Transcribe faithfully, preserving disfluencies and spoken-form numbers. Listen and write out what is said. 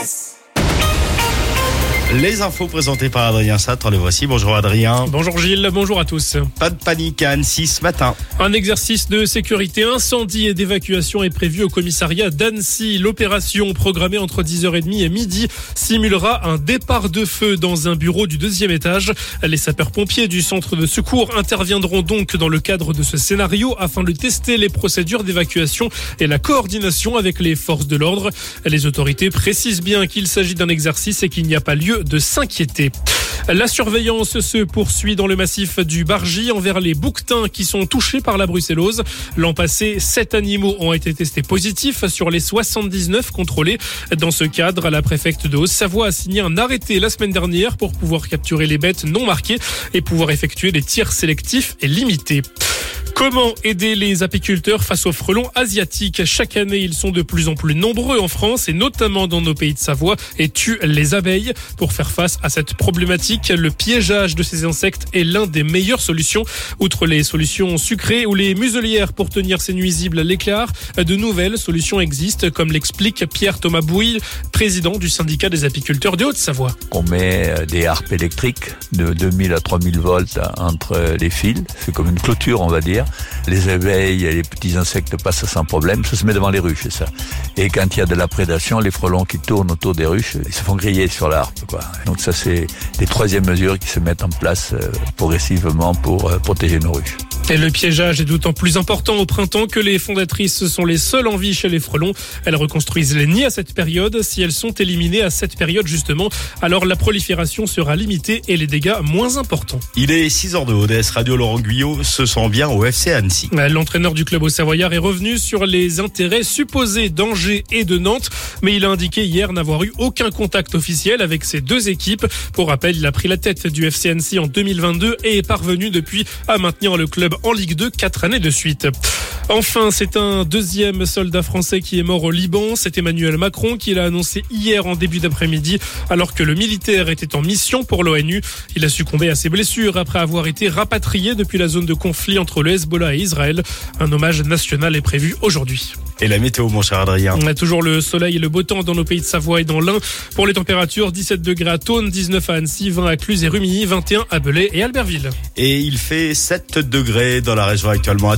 S. Les infos présentées par Adrien Satre, les voici. Bonjour Adrien. Bonjour Gilles, bonjour à tous. Pas de panique à Annecy ce matin. Un exercice de sécurité incendie et d'évacuation est prévu au commissariat d'Annecy. L'opération, programmée entre dix heures trente et midi, simulera un départ de feu dans un bureau du deuxième étage. Les sapeurs-pompiers du centre de secours interviendront donc dans le cadre de ce scénario afin de tester les procédures d'évacuation et la coordination avec les forces de l'ordre. Les autorités précisent bien qu'il s'agit d'un exercice et qu'il n'y a pas lieu de s'inquiéter. La surveillance se poursuit dans le massif du Bargy envers les bouquetins qui sont touchés par la brucellose. L'an passé, sept animaux ont été testés positifs sur les soixante-dix-neuf contrôlés. Dans ce cadre, la préfecte de Haute-Savoie a signé un arrêté la semaine dernière pour pouvoir capturer les bêtes non marquées et pouvoir effectuer des tirs sélectifs et limités. Comment aider les apiculteurs face aux frelons asiatiques ? Chaque année, ils sont de plus en plus nombreux en France et notamment dans nos pays de Savoie et tuent les abeilles. Pour faire face à cette problématique, le piégeage de ces insectes est l'un des meilleures solutions. Outre les solutions sucrées ou les muselières pour tenir ces nuisibles à l'écart, de nouvelles solutions existent, comme l'explique Pierre-Thomas Bouille, président du syndicat des apiculteurs de Haute-Savoie. On met des harpes électriques de deux mille à trois mille volts entre les fils. C'est comme une clôture, on va dire. Les abeilles et les petits insectes passent sans problème. Ça se met devant les ruches, c'est ça. Et quand il y a de la prédation, les frelons qui tournent autour des ruches, ils se font griller sur la harpe, quoi. Donc ça, c'est les troisièmes mesures qui se mettent en place progressivement pour protéger nos ruches. Et le piégeage est d'autant plus important au printemps que les fondatrices sont les seules en vie chez les frelons. Elles reconstruisent les nids à cette période. Si elles sont éliminées à cette période justement, alors la prolifération sera limitée et les dégâts moins importants. Il est six heures de O D S Radio. Laurent Guyot se sent bien au F C Annecy. L'entraîneur du club haut-savoyard est revenu sur les intérêts supposés d'Angers et de Nantes, mais il a indiqué hier n'avoir eu aucun contact officiel avec ces deux équipes. Pour rappel, il a pris la tête du F C Annecy en deux mille vingt-deux et est parvenu depuis à maintenir le club en Ligue deux quatre années de suite. Enfin, c'est un deuxième soldat français qui est mort au Liban. C'est Emmanuel Macron qui l'a annoncé hier en début d'après-midi, alors que le militaire était en mission pour l'ONU. Il a succombé à ses blessures après avoir été rapatrié depuis la zone de conflit entre le Hezbollah et Israël. Un hommage national est prévu aujourd'hui. Et la météo, mon cher Adrien. On a toujours le soleil et le beau temps dans nos pays de Savoie et dans l'Ain. Pour les températures, dix-sept degrés à Thônes, dix-neuf à Annecy, vingt à Cluse et Rumilly, vingt et un à Belay et Albertville. Et il fait sept degrés dans la région actuellement.